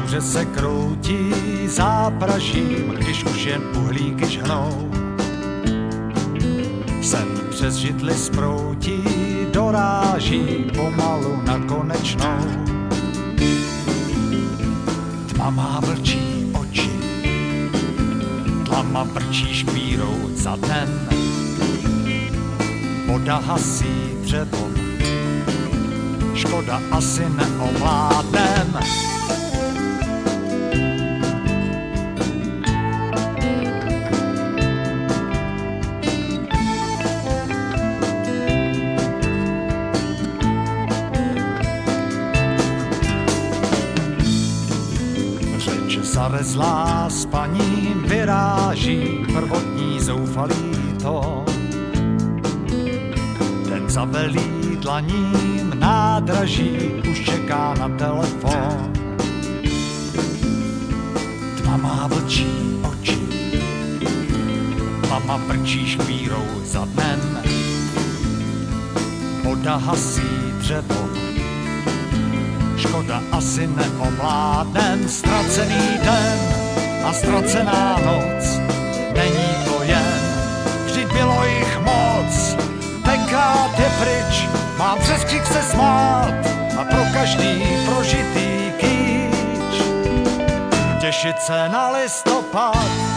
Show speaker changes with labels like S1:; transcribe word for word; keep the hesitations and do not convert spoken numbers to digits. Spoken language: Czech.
S1: Bouře se kroutí zápražím, když už jen uhlíky žhnou. Sen přes židli sproutí, doráží pomalu na konečnou. Tma má vlčí oči, tlama vrčí špírou za dnem. Voda hasí dřevo, škoda asi neovládnem. Řeč zarezlá s paním vyráží prvotní zoufalý tón. Ten zavelí dlaním nádraží, už čeká na telefon. Tma má vlčí oči, tlama vrčí špírou za dnem. Voda hasí dřevo, škoda asi neovládnem. Ztracený den a ztracená noc, není to jen, vždyť bylo jich moc. Pekát je pryč, mám přes křik se smát a pro každý prožitý kýč těšit se na listopad.